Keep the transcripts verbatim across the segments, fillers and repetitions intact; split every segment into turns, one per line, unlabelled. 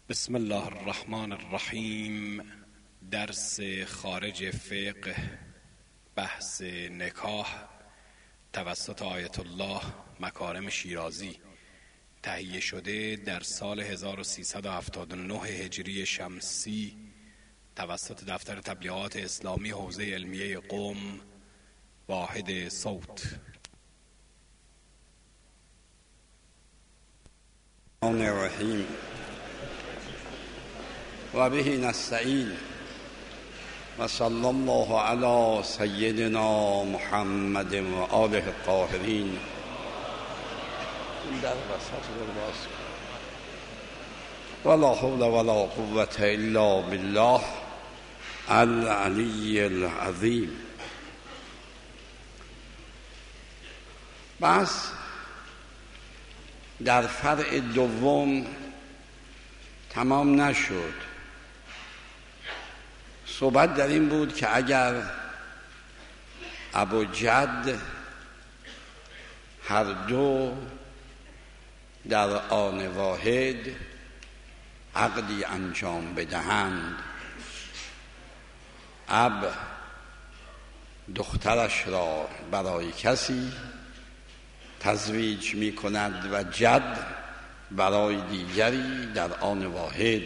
بسم الله الرحمن الرحیم. درس خارج فقه، بحث نکاح توسط آیت الله مکارم شیرازی، تهیه شده در سال هزار و سیصد و هفتاد و نه هجری شمسی توسط دفتر تبلیغات اسلامی حوزه علمیه قم، واحد صوت.
الرحمن الرحیم و به نستعین و صلی الله علی سیدنا محمد و آله الطاهرین. در وسط رو باز کن. ولا حول ولا قوة الا بالله العلی العظیم. بس در فرع دوم تمام نشد. صحبت در این بود که اگر ابوجد هر دو در آن واحد عقدی انجام بدهند، اب دخترش را برای کسی تزویج می کند و جد برای دیگری در آن واحد.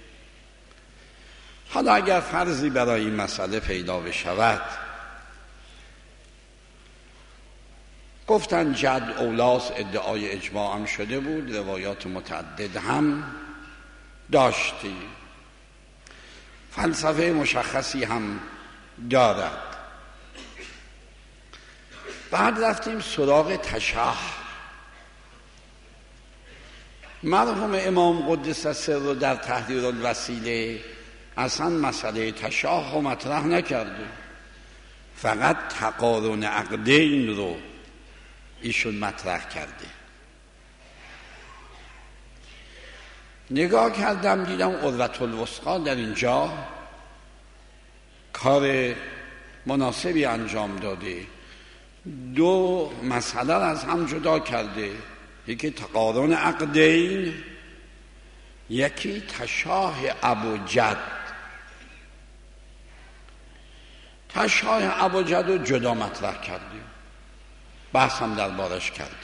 حالا اگر فرضی برای این مسئله پیدا بشود، گفتن جد اولاس، ادعای اجماع هم شده بود، روایات متعدد هم داشتی، فلسفه مشخصی هم دارد. بعد رفتیم سراغ تشاه. مرحوم امام قدس سره در تحریر الوسیله اصلا مسئله تشاه رو مطرح نکرده، فقط تقارن عقدین رو ایشون مطرح کرده. نگاه کردم دیدم عروة الوثقی در اینجا کار مناسبی انجام داده، دو مسئله را از هم جدا کرده، یکی تقارن عقدین، یکی تشاه ابوجد. تشاه ابوجد رو جدا مطرح کرده، بحث هم در بارش کرده.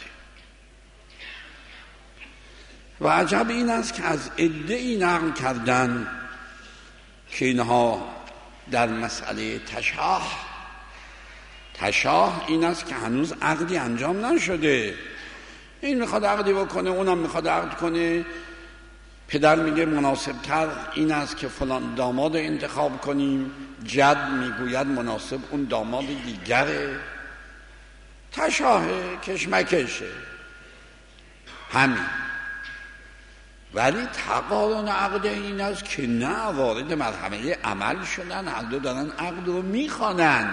و عجب این است که از عده‌ای نقل کردن که اینها در مسئله تشاه تشاه این است که هنوز عقدی انجام نشده، این میخواد عقدی بکنه، اونم میخواد عقد کنه، پدر میگه مناسب تر این است که فلان داماد انتخاب کنیم، جد میگوید مناسب اون داماد دیگره. تشاه کشمکشه همین. ولی تقارن عقد این است که نه، وارد مرحله عمل شدن، هر دو دارن عقد رو میخوانن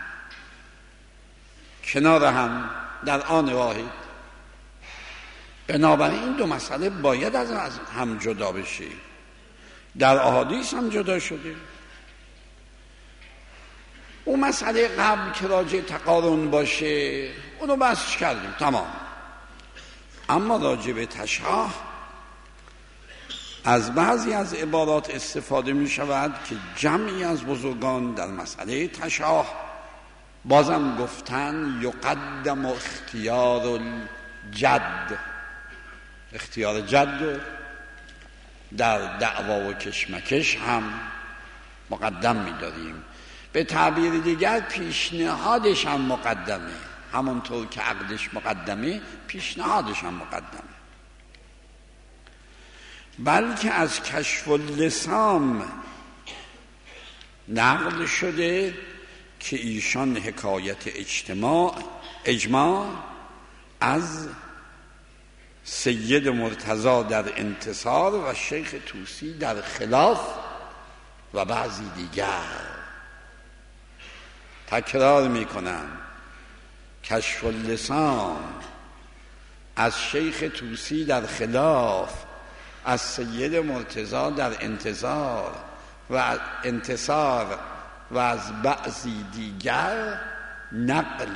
کنار هم در آن واحد. بنابراین این دو مسئله باید از هم جدا بشه. در احادیث هم جدا شده. اون مسئله قبل که راجع تقارن باشه اونو بحثش کردیم، تمام. اما راجع به تشاه از بعضی از عبارات استفاده می شود که جمعی از بزرگان در مسئله تشاه بازم گفتن یقدم اختیار الجد، اختیار جد در دعوا و کشمکش هم مقدم می داریم. به تعبیر دیگر پیشنهادش هم مقدمه، همونطور که عقدش مقدمه پیشنهادش هم مقدمه. بلکه از کشف اللسان نقل شده که ایشان حکایت اجتماع اجماع از سید مرتضی در انتصار و شیخ طوسی در خلاف و بعضی دیگر. تکرار میکنم، کشف اللسان از شیخ طوسی در خلاف، از سید مرتضی در انتظار و انتصار و از بعضی دیگر نقل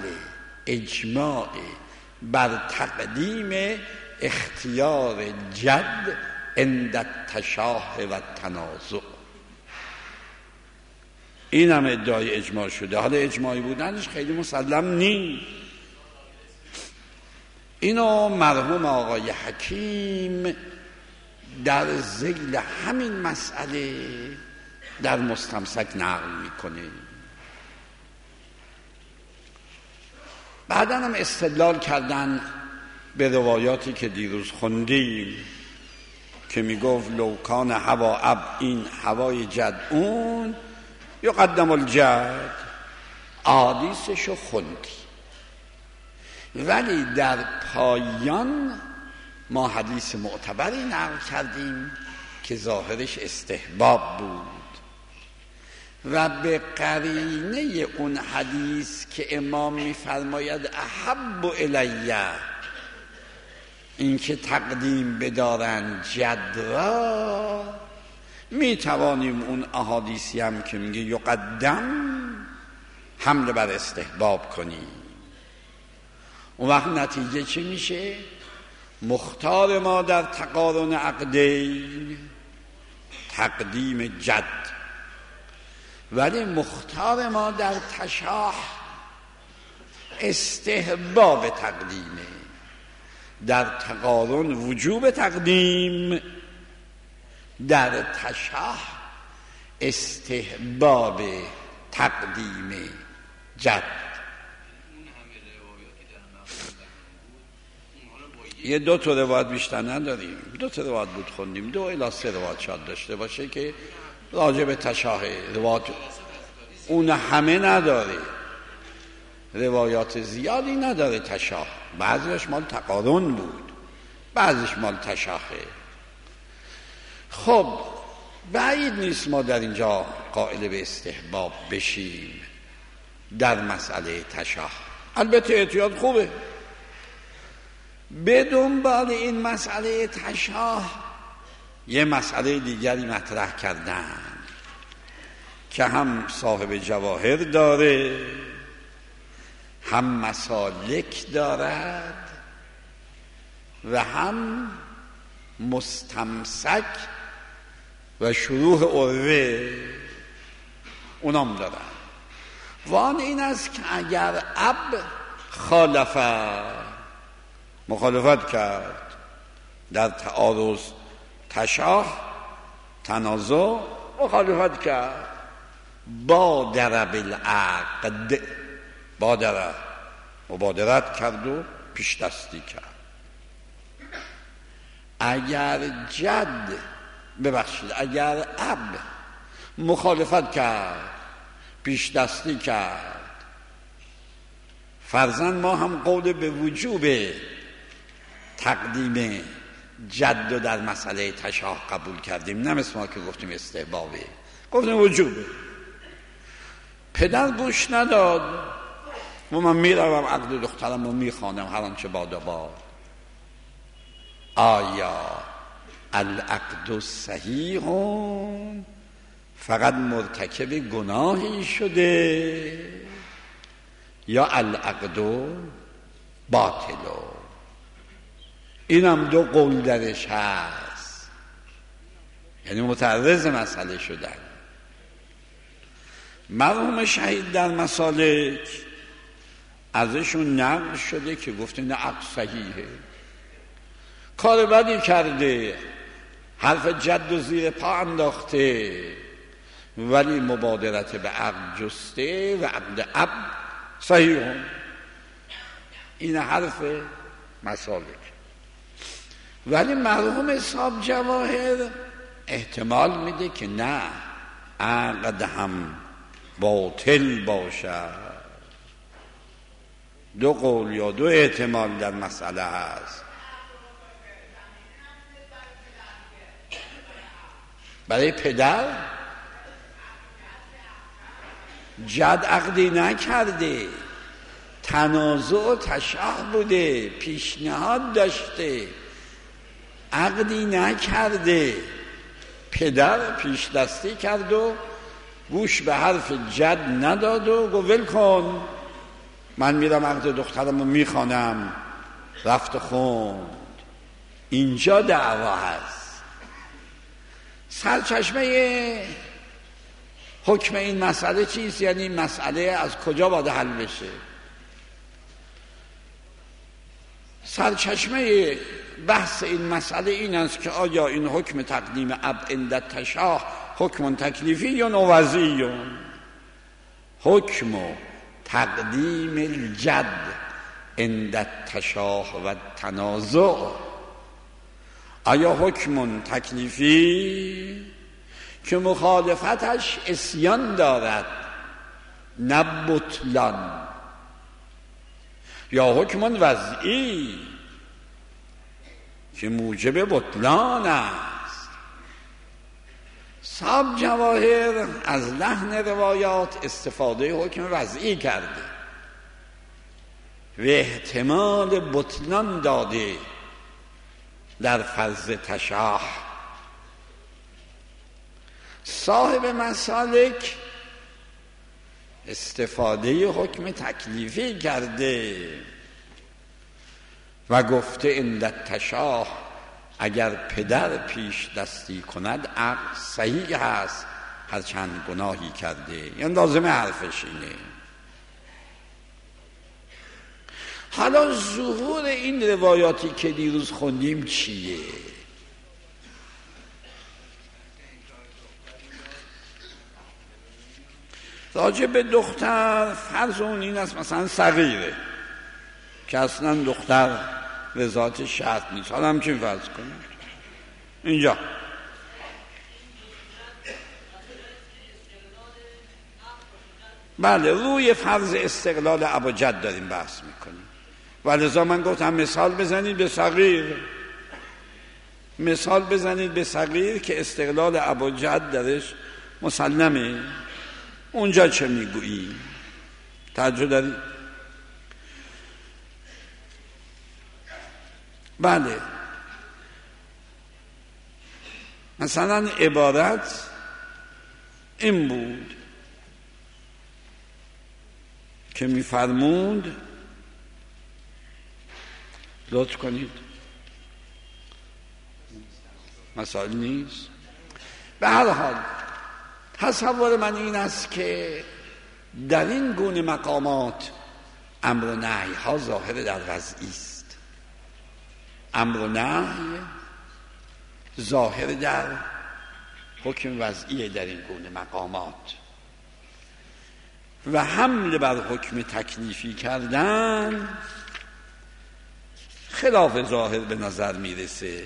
اجماع بر تقدیم اختیار جد عند التشاه و التنازع. این هم ادعای اجماع شده. حالا اجماعی بودنش خیلی مسلم نیست. اینو مرحوم آقای حکیم در ذیل همین مسئله در مستمسک نقل میکنه. بعداً هم استدلال کردن به روایاتی که دیروز خوندیم که میگفت لوکان هوا اب، این هوای جد اون یقدم الجد، حدیثشو خوندی، ولی در پایان ما حدیث معتبری نقل کردیم که ظاهرش استحباب بود و به قرینه اون حدیث که امام میفرماید احب الیه، این که تقدیم بدارن جد را، میتوانیم اون احادیثی هم که میگه یقدم حمله بر استحباب کنیم. اون وقت نتیجه چی میشه؟ مختار ما در تقارن عقدین تقدیم جد، ولی مختار ما در تشاه استحباب تقدیمه. در تقارن وجوب تقدیم، در تشاه استحباب تقدیم جد. یه دو تا روایت بیشتر نداریم، دو تا روایت بود خوندیم، دو الی سه روایت شاید داشته باشه که راجع به تشاه. روایت اون همه نداره، روایات زیادی نداره تشاه، بعضیش مال تقارن بود، بعضیش مال تشاهه. خب بعید نیست ما در اینجا قائل به استحباب بشیم در مسئله تشاه. البته احتیاط خوبه. به دنبال این مسئله تشاه یه مسئله دیگری مطرح کردن که هم صاحب جواهر داره، هم مسالک دارد و هم مستمسک و شروح عروه اونام دارن. وان این است که اگر اب خالفه، مخالفت کرد در تعارض تشاه تنازع، مخالفت کرد، بادر بالعقد، بادر مبادرت کرد و پیش دستی کرد. اگر جد ببخشید اگر اب مخالفت کرد پیش دستی کرد، فرضاً ما هم قول به وجوب تقدیم جد و در مسئله تشاه قبول کردیم، نه مثل ما که گفتیم استحبابه، گفتیم وجوبه. پدر گوش نداد و من میروم عقد دخترم رو میخوانم هر آنچه باد و باد. آیا العقد صحیح فقط مرتکب گناهی شده یا العقد باطل؟ اینم دو قول درش هست، یعنی متعرض مسئله شدن. مرحوم شهید در مسالک ازشون نقل شده که گفته نه عقد صحیحه، کار بدی کرده، حرف جد و زیر پا انداخته، ولی مبادرت به عقد جسته و عقد اب صحیح. این حرف مسالک. ولی مرحوم اصحاب جواهر احتمال میده که نه، عقد هم باطل باشد. دو قول یا دو احتمال در مسئله هست. برای پدر جد عقدی نکرده، تنازع و تشاه بوده، پیشنهاد داشته، عقدی نکرده. پدر پیش دستی کرد و گوش به حرف جد نداد و گفت ول کن، من میرم عقد دخترم رو میخوانم. رفت خوند. اینجا دعوا هست. سرچشمه حکم این مسئله چیست؟ یعنی این مسئله از کجا باید حل بشه؟ سرچشمه بحث این مسئله این است که آیا این حکم تقدیم اب عند تشاه حکم تکلیفی یا وضعی؟ حکم تقدیم الجد عند تشاه و تنازع آیا حکم تکلیفی که مخالفتش عصیان دارد نه بطلان، یا حکم وضعی که موجب بطلان است؟ صاحب جواهر از لحن روایات استفاده حکم وضعی کرده و احتمال بطلان داده در فرض تشاه. صاحب مسالک استفاده حکم تکلیفی کرده و گفته عند تشاه اگر پدر پیش دستی کند عقل صحیح هست هر چند گناهی کرده، یعنی لازمه حرفش اینه. حالا ظهور این روایاتی که دیروز خوندیم چیه؟ راجع به دختر فرض اون این است مثلا صغیره که اصلا دختر وزارت شرط نیست، حالا همچین فرض کنیم اینجا بله روی فرض استقلال اب و جد داریم بحث میکنیم و لذا من گفتم مثال بزنید به صغیر، مثال بزنید به صغیر که استقلال اب و جد درش مسلمه. اونجا چه میگویی؟ توجه داری؟ بله مثلا عبارت این بود که میفرمود، لطف کنید مسائل نیست. به هر حال تصور من این است که در این گونه مقامات امر و نهی ها ظاهر در وضعی است، امر و نهی ظاهر در حکم وضعی در این گونه مقامات و حمل بر حکم تکلیفی کردن خلاف ظاهر به نظر میرسه.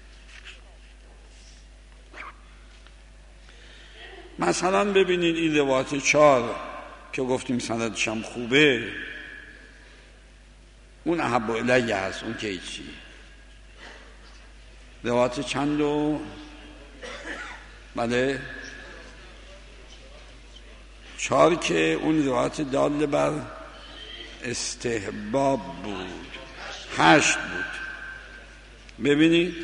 مثلا ببینید این روایت چهار که گفتیم سندش هم خوبه، اون احب الیه هست، اون که چی؟ روایت چند و بله چهار که اون روایت دال بر استحباب بود، هشت بود. ببینید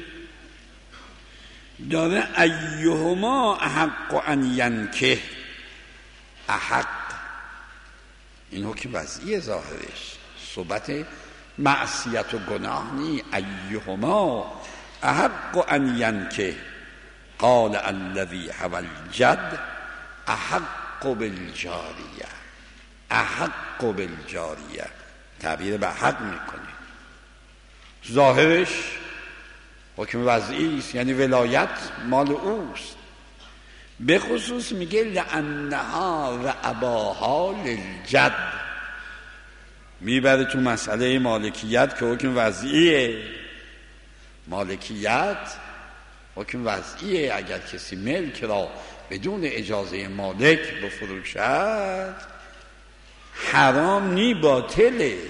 داره ایهما احق ان ینکه، احق این حکم وضعی ظاهرش، صحبت معصیت و گناه نی. ایهما احق ان ینکه قال الذی هو الجد احق بالجاریه، احق بالجاریه تعبیر به حق میکنه. ظاهرش حکم وضعی است، یعنی ولایت مال اوست. به خصوص میگه لانها و اباها للجد، میبره تو مسئله مالکیت که حکم وضعیه. مالکیت حکم وضعیه، اگر کسی ملک را بدون اجازه مالک بفروشد حرام نی، باطله.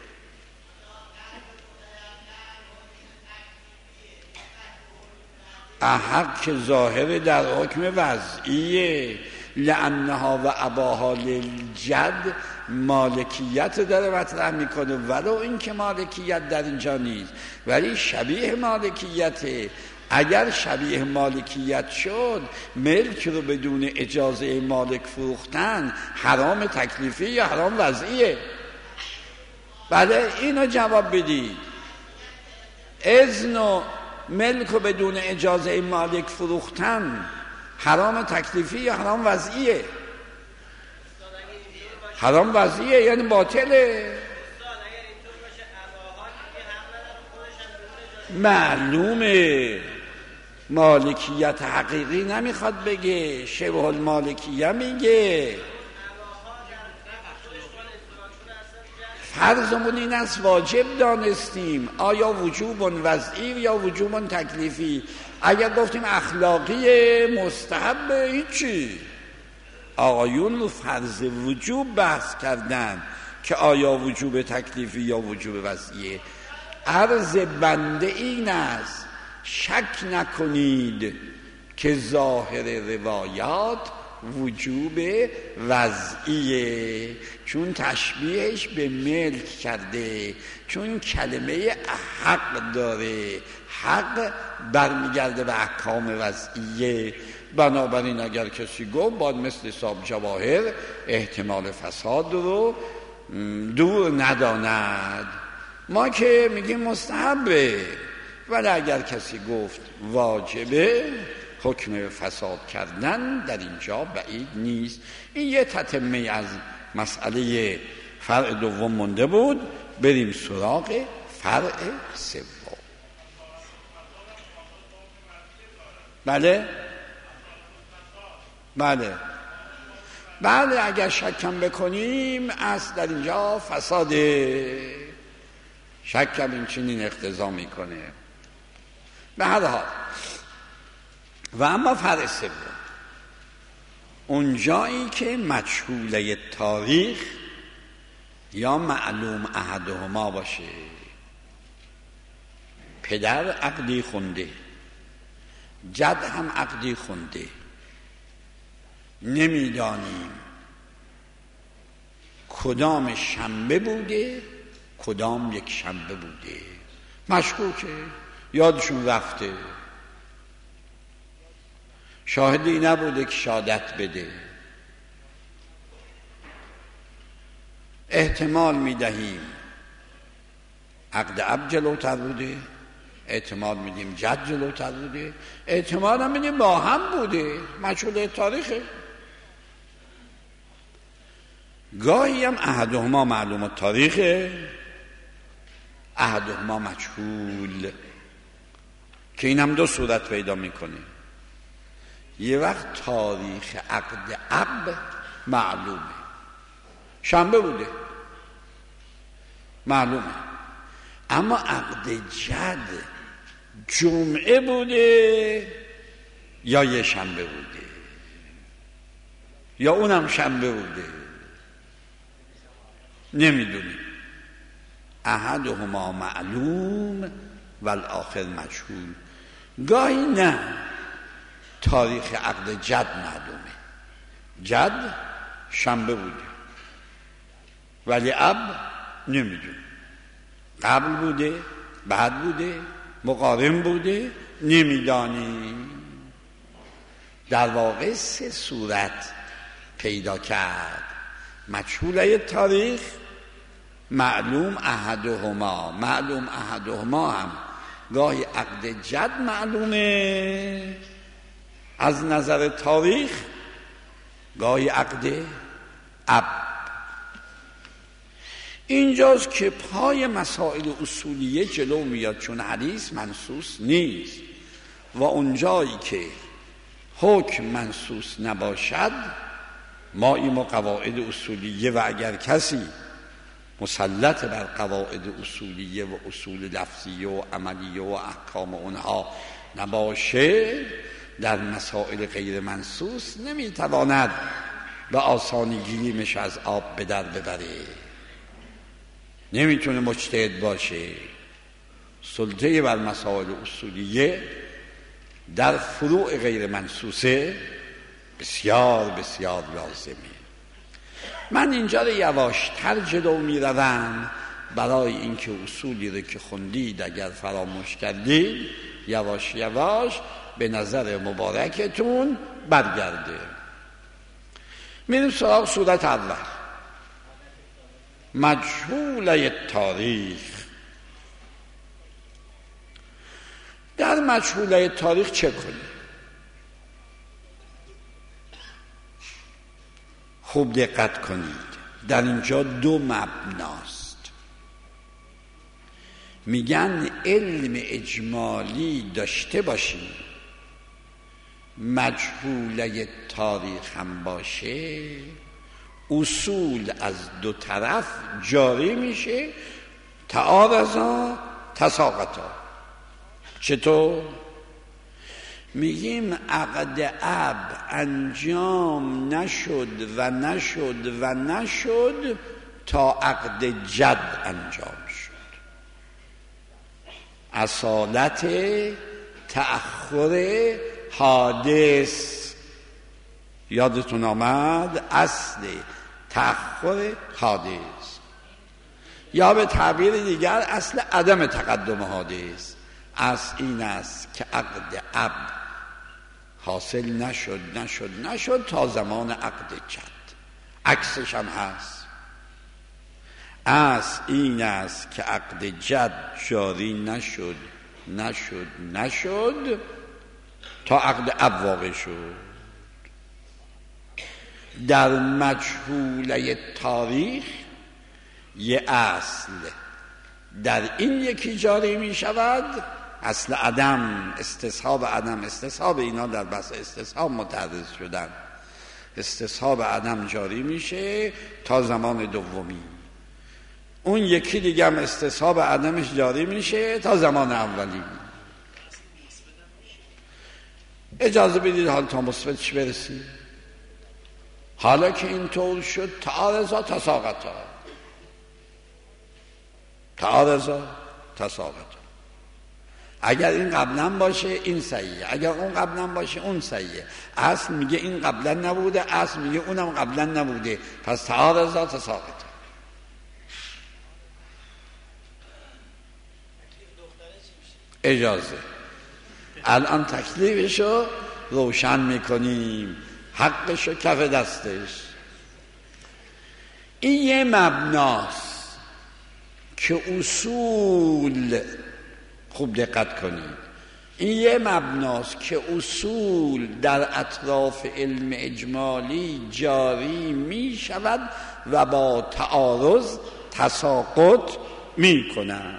احق که ظاهر در حکم وضعیه، لانها و اباها للجد مالکیت داره مطرح میکنه، ولو این که مالکیت در اینجا نیست ولی شبیه مالکیته. اگر شبیه مالکیت شد ملک رو بدون اجازه مالک فروختن حرام تکلیفی یا حرام وضعیه؟ بله اینو جواب بدید. اذن و ملک و بدون اجازه مالک فروختن حرام تکلیفی یا حرام وضعیه؟ حرام وضعیه یعنی باطله. معلومه مالکیت حقیقی نمیخواد بگه، شبه المالکیه میگه. فرضمون این است واجب دانستیم، آیا وجوب وضعی یا وجوب تکلیفی؟ اگر گفتیم اخلاقی مستحب هیچی. آقایون رو فرض وجوب بحث کردن که آیا وجوب تکلیفی یا وجوب وضعیه. عرض بنده این است شک نکنید که ظاهر روایات وجوب وضعیه، چون تشبیهش به ملک کرده، چون کلمه حق داره، حق برمیگرده به احکام وضعیه. بنابراین اگر کسی گفت باید مثل حساب جواهر احتمال فساد رو دور نداند. ما که میگیم مستحبه، ولی اگر کسی گفت واجبه، حکم فساد کردن در اینجا بعید نیست. این یه تتمه از مسئله فرع دوم مونده بود. بریم سراغ فرع سوم. بله بله بله اگر شکم بکنیم اصل در اینجا فساده، شکم این چنین اقتضا میکنه. به هر حال و اما فرع سوم اونجایی که مجهوله تاریخ یا معلوم احدهما باشه. پدر عقدی خونده، جد هم عقدی خونده، نمیدانیم کدام شنبه بوده کدام یک شنبه بوده، مشکوکه، یادشون رفته، شاهدی نبوده که شهادت بده. احتمال میدهیم عقد اب جلوتر بوده، احتمال میدیم جد جلوتر بوده، احتمال هم میدیم با هم بوده، مجهول تاریخه. گاهی هم احدهما معلوم التاریخه، احدهما مجهول، که این هم دو صورت پیدا میکنه. یه وقت تاریخ عقد اب معلومه، شنبه بوده معلومه، اما عقد جد جمعه بوده یا یه شنبه بوده یا اونم شنبه بوده، نمیدونیم. احدهما معلوم والآخر مجهول. گاهی نه تاریخ عقد جد معلومه، جد شنبه بوده ولی اب نمیدونیم، قبل بوده بعد بوده مقارن بوده نمیدانیم. در واقع سه صورت پیدا کرد: مجهوله تاریخ، معلوم احدهما. معلوم احدهما هم گاهی عقد جد معلومه از نظر تاریخ، گاهی عقد اب. اینجاست که پای مسائل اصولیه جلو میاد، چون حدیث منصوص نیست و اونجایی که حکم منصوص نباشد ما این قواعد اصولیه و اگر کسی مسلط بر قواعد اصولیه و اصول لفظیه و عملیه و احکام اونها نباشه، در مسائل غیر منصوص نمیتواند به آسانی گلیمش از آب به در ببره، نمیتونه مجتهد باشه. سلطه بر مسائل اصولیه در فروع غیر منصوصه بسیار بسیار لازمه. من اینجا رو یواشتر جلو میروم برای اینکه اصولی رو که خوندید اگر فراموش کردید یواش یواش به نظر مبارکتون برگرده. میریم سراغ صورت اول، مجهوله تاریخ. در مجهوله تاریخ چه کنیم؟ خوب دقت کنید، در اینجا دو مبناست. میگن علم اجمالی داشته باشیم، مجهوله تاریخ هم باشه، اصول از دو طرف جاری میشه، تعارضا تساقطا. چطور؟ میگیم عقد اب انجام نشد و نشد و نشد تا عقد جد انجام شد. اصالت تأخر حادث یادتون آمد؟ اصل تأخر حادث، یا به تعبیر دیگر اصل عدم تقدم حادث. اصل این است که عقد اب حاصل نشد نشد نشد تا زمان عقد جد. عکسش هم هست. اصل این است که عقد جد جاری نشد نشد نشد تا عقد اب واقع شد. در مجهوله تاریخ یه اصل در این یکی جاری می شود، اصل عدم، استصحاب عدم، استصحاب اینا در بحث استصحاب متعرض شدن. استصحاب عدم جاری میشه تا زمان دومی، اون یکی دیگه هم استصحاب عدمش جاری میشه تا زمان اولی. اجازه بدید حال تا مثبتش برسیم. حالا که این طور شد، تعارضا تساقطا، تعارضا تساقطا. اگر این قبلا باشه این صحیحه، اگر اون قبلا باشه اون صحیحه. اصل میگه این قبلا نبوده، اصل میگه اونم قبلا نبوده، پس تعارضا تساقطا. اجازه الان تکلیفشو روشن میکنیم، حقشو کف دستش. این یه مبناست که اصول، خوب دقت کنید، این یه مبناست که اصول در اطراف علم اجمالی جاری می شود و با تعارض تساقط می کنند.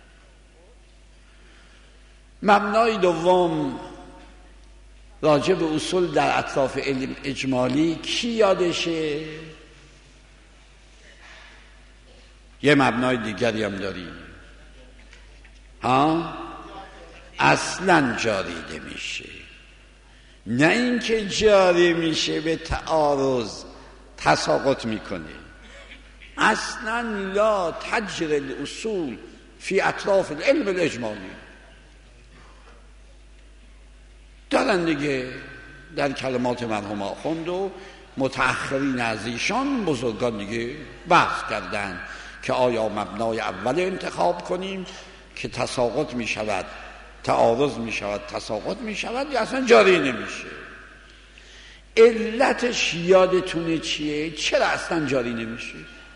مبنای دوم راجع به اصول در اطراف علم اجمالی کی یادشه؟ یه مبنای دیگری هم داریم ها؟ اصلا جاری نمیشه، نه اینکه جاری میشه به تعارض تساقط میکنه. اصلا لا تجری الاصول فی اطراف العلم الاجمالی. دارن دیگه در کلمات مرحوم آخوند و متأخرین از ایشان بزرگان دیگه بحث کردن که آیا مبنای اول انتخاب کنیم که تساقط می شود، تعارض می شود، تساقط می شود، یا اصلا جاری نمیشه. علتش یادتونه چیه؟ چرا اصلا جاری نمیشه؟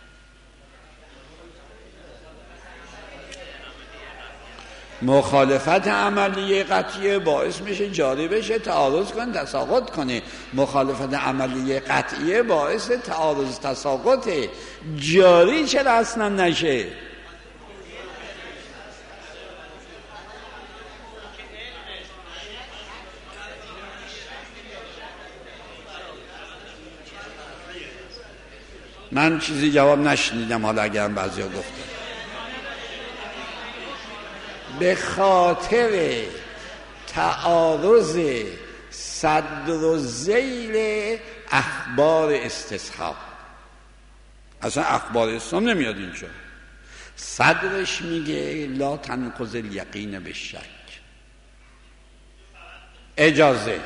مخالفت عملی قطعیه باعث میشه جاری بشه، تعارض کنه، تساقط کنه. مخالفت عملی قطعیه باعث تعارض تساقطه. جاری چرا اصلا نشه؟ من چیزی جواب نشنیدم، حالا اگر هم بعضی ها گفتن. به خاطر تعارض صدر و ذیل اخبار استصحاب. اصلا اخبار استصحاب نمیاد اینجا. صدرش میگه لا تنقض الیقین به شک. اجازه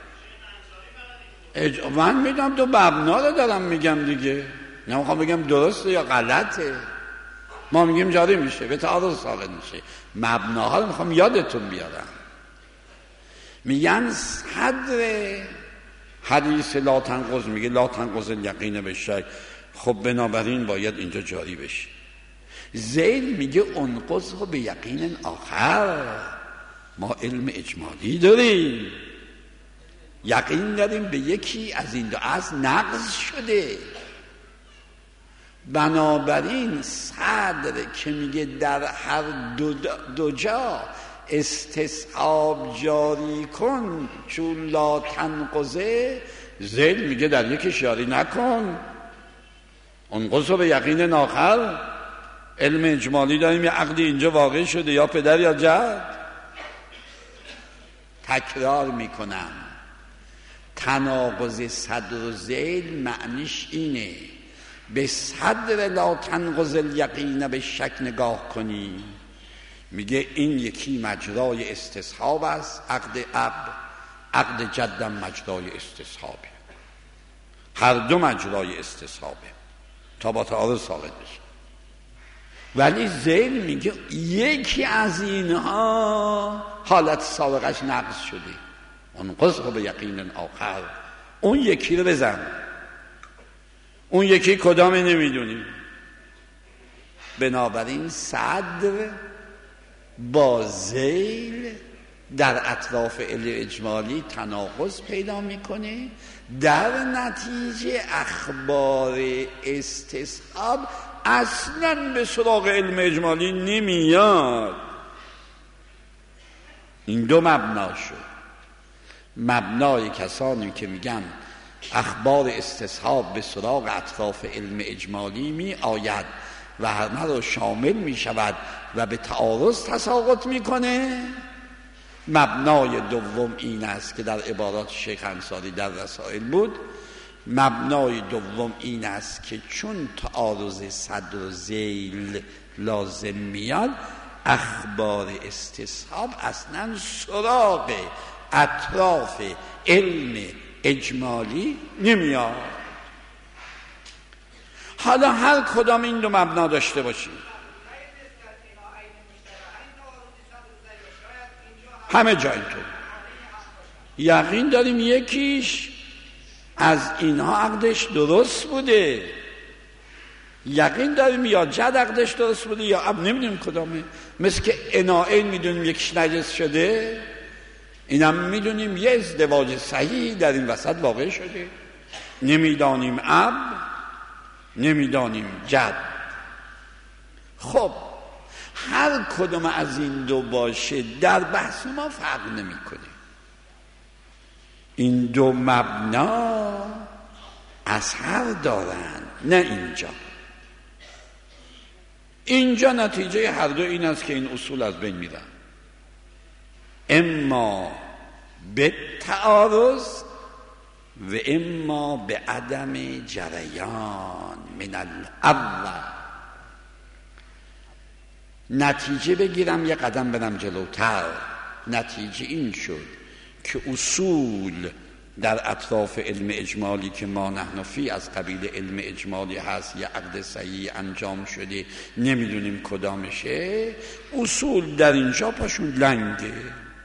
اج... من میدونم دو مبنا رو دارم میگم دیگه، نمیخوام بگم درسته یا غلطه. ما میگیم جاری میشه، به تعارض ثابت میشه. مبناها رو میخوام یادتون بیارم. میگن صدر حدیث لا تنقض میگه لا تنقض الیقین به شک، خب بنابراین باید اینجا جاری بشه. ذیل میگه انقض به یقین آخر. ما علم اجمالی داریم، یقین داریم به یکی از این دو اصل نقض شده. بنابراین صدر که میگه در هر دو, دو جا استصحاب جاری کن چون لا تنقضه، ذیل میگه در یکیش جاری نکن. انقض به یقین آخر. علم اجمالی داریم، یه عقدی اینجا واقع شده، یا پدر یا جد. تکرار میکنم، تناقض صدر و ذیل معنیش اینه به صدر لا تنقض الیقین به شک نگاه کنی، میگه این یکی مجرای استصحاب است، عقد اب، عقد جدم مجرای استصحابه، هر دو مجرای استصحابه تا با تعارض ثابت بشه. ولی ذیل میگه یکی از اینها حالت سابقش نقض شده، اون قصه به یقین آخر، اون یکی رو بزن. اون یکی کدامه نمیدونیم. بنابراین صدر با ذیل در اطراف علم اجمالی تناقض پیدا میکنه، در نتیجه اخبار استصحاب اصلا به سراغ علم اجمالی نمیاد. این دو مبنا شد. مبنای کسانی که میگن اخبار استصحاب به سراغ اطراف علم اجمالی می آید و همه رو شامل می شود و به تعارض تساقط می کنه. مبنای دوم این است که در عبارات شیخ انصاری در رسائل بود. مبنای دوم این است که چون تعارض صدر و ذیل لازم میاد، اخبار استصحاب اصلا سراغ اطراف علم اجمالی نمیاد. حالا هر کدام این دو مبنا داشته باشیم، همه جا اینطور یقین داریم یکیش از اینها عقدش درست بوده، یقین داریم یا جد عقدش درست بوده یا اب نمیدونیم کدامه. مثل که اناعین میدونیم یکیش نجس شده، اینم میدونیم یه ازدواج صحیح در این وسط واقع شده، نمیدانیم اب، نمیدانیم جد. خب هر کدوم از این دو باشه در بحث ما فرق نمیکنه. این دو مبنا اثر دارن، نه اینجا. اینجا نتیجه هر دو این است که این اصول از بین میرن، اما به تعارض و اما به عدم جریان من الاول. نتیجه بگیرم یه قدم برم جلوتر. نتیجه این شد که اصول در اطراف علم اجمالی که ما نحن فی از قبیل علم اجمالی هست، یه عقد صحیح انجام شده نمیدونیم کدامشه، اصول در اینجا پاشون لنگه.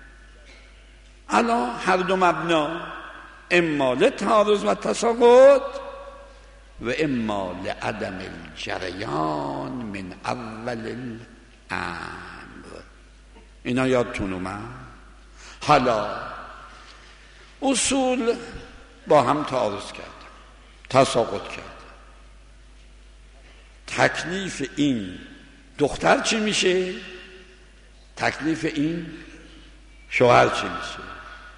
الان هر دو مبنا، اما لتعارض و تساقط و اما لعدم الجریان من اول الامر. اینا یادتون اومد؟ حالا اصول با هم تعارض کردن، تساقط کردن. تکلیف این دختر چی میشه؟ تکلیف این شوهر چی میشه؟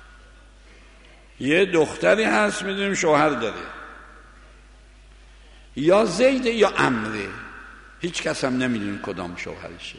یه دختری هست میدونیم شوهر داره، یا زید یا عمره، هیچ کس هم نمیدونیم کدام شوهرشه.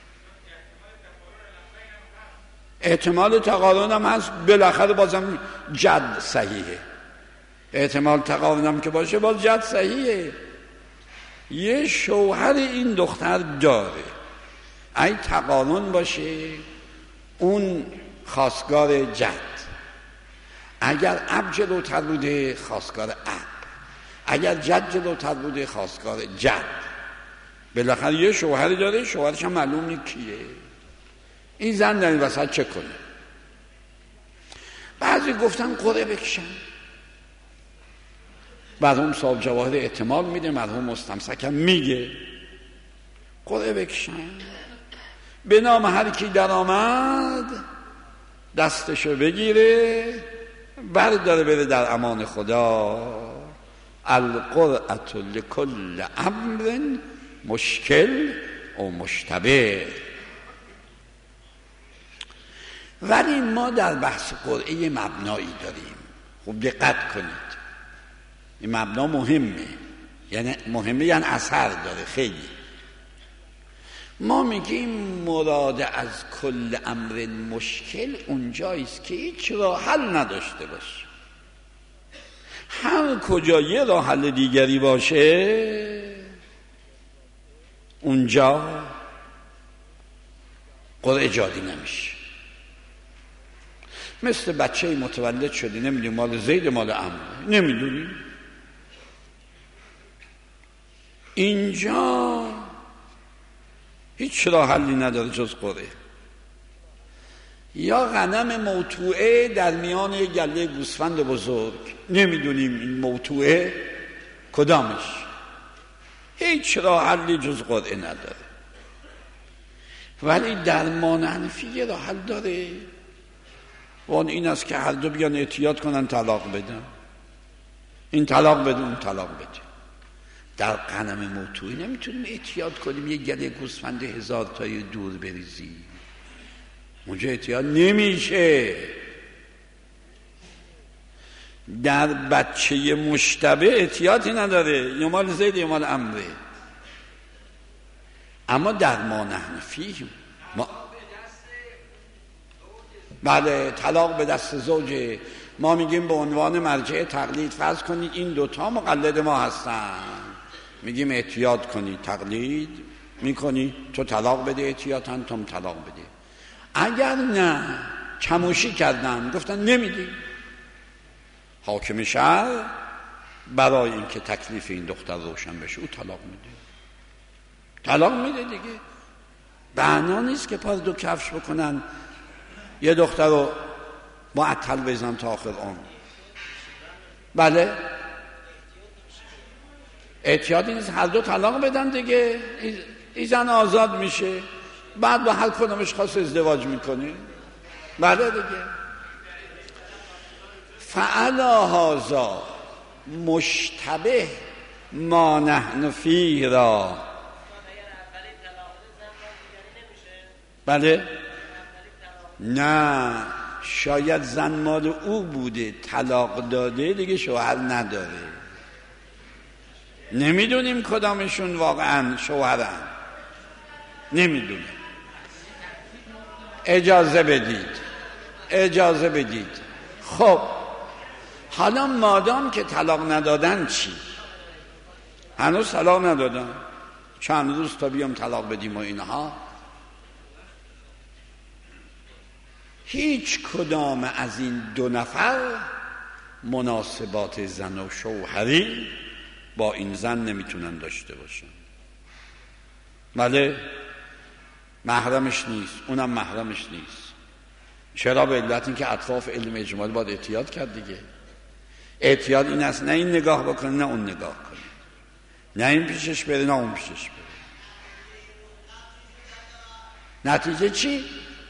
احتمال تقارن هم هست، بالاخره بازم جد صحیحه. احتمال تقارن هم که باشه باز جد صحیحه. یه شوهر این دختر داره، ای تقارن باشه اون خواستگار جد، اگر اب جلوتر بوده خواستگار اب، اگر جد جلوتر بوده خواستگار جد. بالاخره یه شوهری داره، شوهرش هم معلوم نیست کیه. این زن در این وسط چه کنه؟ بعضی گفتن قرعه بکشن. مرحوم صاحب جواهر احتمال میده، مرحوم مستمسک هم میگه قرعه بکشن. به نام هر کی در آمد دستشو بگیره برداره بره در امان خدا. القرعة لکل امر مشکل و مشتبه. ولی ما در بحث قرعه مبنایی داریم. خوب دقت کنید، این مبنا مهمه، یعنی مهمه یعنی اثر داره خیلی. ما میگیم مراد از کل امر مشکل اونجاییست که هیچ راه حل نداشته باشه. هر کجا یه راه حل دیگری باشه اونجا قرعه جاری نمیشه. مثل بچه متولد شدی نمیدونی مال زید مال عمرو، نمیدونی اینجا هیچ راه حلی نداره جز قرعه. یا غنم موتوعه در میان یک گله گوسفند بزرگ، نمیدونیم این موتوعه کدامش، هیچ راه حلی جز قرعه نداره. ولی در مانعنفی یه راه حل داره، وان این است که هر دو بیان احتیاط کنن طلاق بدن، این طلاق بده اون طلاق بده. در غنم موتوعی نمیتونیم احتیاط کنیم یک گله گوسفند هزار تایی دور بریزی، اونجا احتیاط نمیشه. در بچه مشتبه احتیاطی نداره، یا مال زید یا مال عمره. اما در ما نحنفی ما بله طلاق به دست زوجه، ما میگیم به عنوان مرجع تقلید فرض کنید این دوتا مقلد ما هستن، میگیم احتیاط کنید، تقلید میکنی تو طلاق بده، احتیاطاً تو طلاق بده. اگر نه چموشی کردن گفتن نمیدی، حاکم شهر برای اینکه تکلیف این دختر روشن بشه او طلاق میده، طلاق میده دیگه. بنا نیست که پا دو کفش بکنن یه دختر رو معطل بزن تا آخر عمر. بله احتیاطی نیست، هر دو طلاق بدن دیگه، این زن آزاد میشه، بعد با هر کدومش خواست ازدواج میکنه. بله دیگه. فعلا هذا مشتبه ما نحن فیه را. بله نه، شاید زن مال او بوده طلاق داده دیگه شوهر نداره، نمیدونیم کدامشون واقعا شوهرن، نمیدونیم. اجازه بدید اجازه بدید خب حالا مادام که طلاق ندادن چی؟ هنوز طلاق ندادن، چند روز تا بیام طلاق بدیم و اینها. هیچ کدام از این دو نفر مناسبات زن و شوهری با این زن نمیتونن داشته باشن. بله محرمش نیست، اونم محرمش نیست. چرا؟ به علت این که اطراف علم اجمالی باید احتیاط کرد دیگه. احتیاط این است نه این نگاه بکنه نه اون نگاه کنه، نه این پیشش بره نه اون پیشش بره. نتیجه چی؟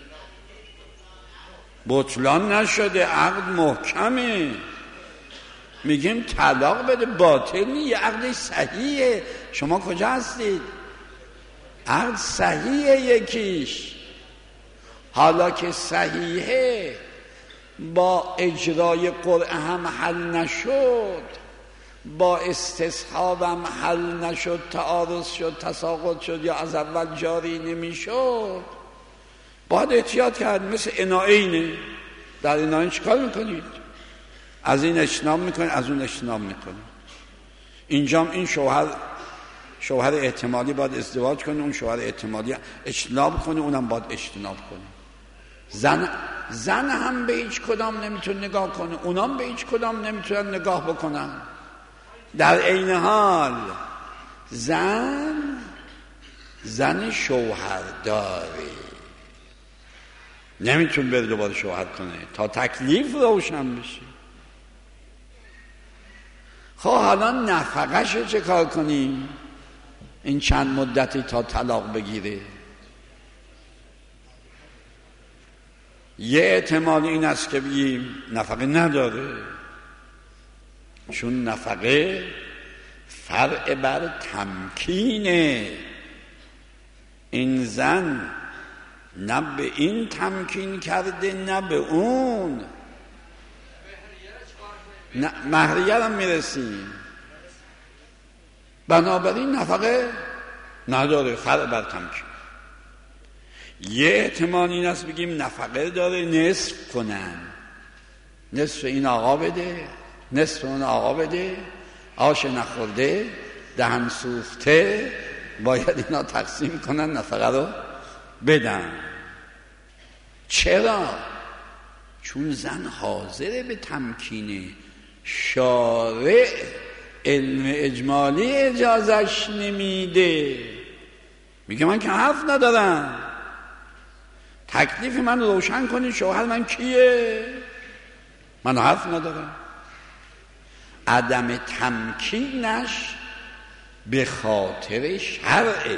بطلان نشده، عقد محکمه. میگیم طلاق بده، باطل نیست، یه عقد صحیحه. شما کجا هستید؟ عقد صحیحه یکیش. حالا که صحیحه با اجرای قرعه هم حل نشد، با استصحاب هم حل نشد، تعارض شد، تساقط شد یا از اول جاری نمیشد، باید احتیاط کرد. مثل اناینه، در اناین چیکار میکنید؟ از این اجتناب میکنید از اون اجتناب میکنید. اینجام این شوهر شوهر احتمالی باید ازدواج کنه، اون شوهر احتمالی اجتناب کنه، اونم باید اجتناب کنه. زن زن هم به هیچ کدام نمیتونه نگاه کنه، اونام به هیچ کدام نمیتونن نگاه بکنن. در عین حال زن زن شوهر داره، نمیتونه بره دوباره شوهر کنه تا تکلیف روشن بشه. خب حالا نفقه‌شو چه کار کنیم این چند مدتی تا طلاق بگیره؟ یه احتمال این است که بگیم نفقه نداره، چون نفقه فرع بر تمکینه. این زن نه به این تمکین کرده نه به اون. نه مهریه هم میرسیم، بنابراین نفقه نداره، فرع بر تمکین. یه احتمال این است بگیم نفقه داره، نصف کنن، نصف این آقا بده، نصف اون آقا بده، آش نخورده دهن سوخته، باید اینا تقسیم کنن نفقه رو بدن. چرا؟ چون زن حاضره به تمکینه، شارع علم اجمالی اجازش نمیده، میگه من که حرف ندارم، تکلیف من روشن کنی، شوهر من کیه، من حرف ندارم. عدم تمکینش به خاطر شرعه.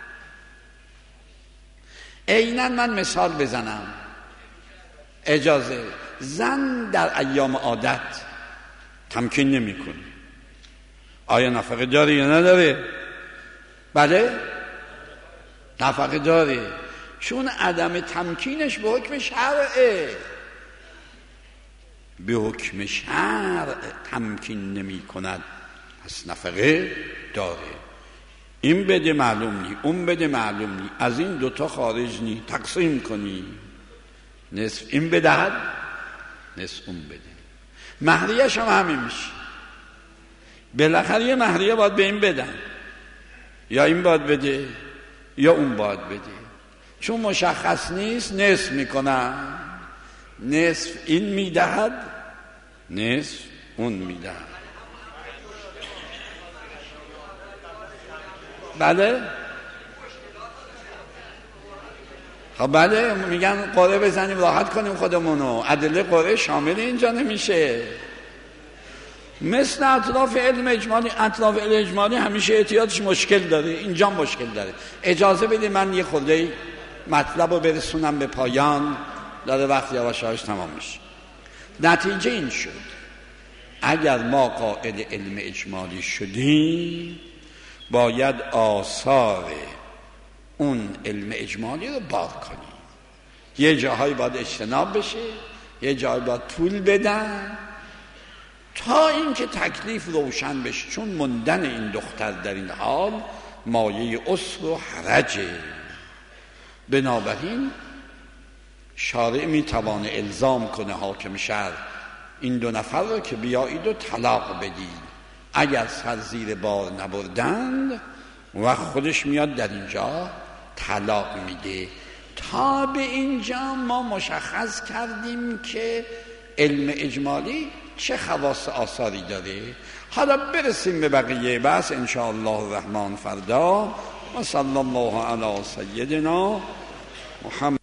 عیناً من مثال بزنم، اجازه. زن در ایام عادت تمکین نمی کنه، آیا نفقه داره یا نداره؟ بله نفقه داره، چون عدم تمکینش به حکم شرعه. به حکم شرع تمکین نمی کند، پس نفقه داره. این بده معلوم نی، اون بده معلوم نی، از این دوتا خارج نی، تقسیم کنی، نصف این بدهد نصف اون بده. مهریه‌ش هم همین میشه، بالاخره یه مهریه باید به این بدن، یا این باید بده یا اون باید بده. چون مشخص نیست نصف میکنن، نصف این میدهد نصف اون میدهد. بله خب بله، میگن قرعه بزنیم راحت کنیم خودمونو، ادله قرعه شامل اینجا نمیشه. مثل اطراف علم اجمالی، اطراف علم اجمالی همیشه احتیاطش مشکل داره، اینجا مشکل داره. اجازه بدید من یه خورده مطلب رو برسونم به پایان، داره وقت یواش یواش تمام میشه. نتیجه این شد اگر ما قائل علم اجمالی شدیم باید آثار اون علم اجمالی رو بار کنیم. یه جاهایی باید اجتناب بشه، یه جاهایی باید طول بدن تا اینکه تکلیف روشن بشه، چون موندن این دختر در این حال مایه عسر و حرجه. بنابراین شارع میتوانه الزام کنه حاکم شهر این دو نفر رو که بیایید و طلاق بدید، اگر سر زیر بار نبردند و خودش میاد در اینجا طلاق میده. تا به اینجا ما مشخص کردیم که علم اجمالی چه خواص آثاری داره. حالا برسیم به بقیه بحث ان شاء الله الرحمن فردا. و صلی الله علی سیدنا محمد.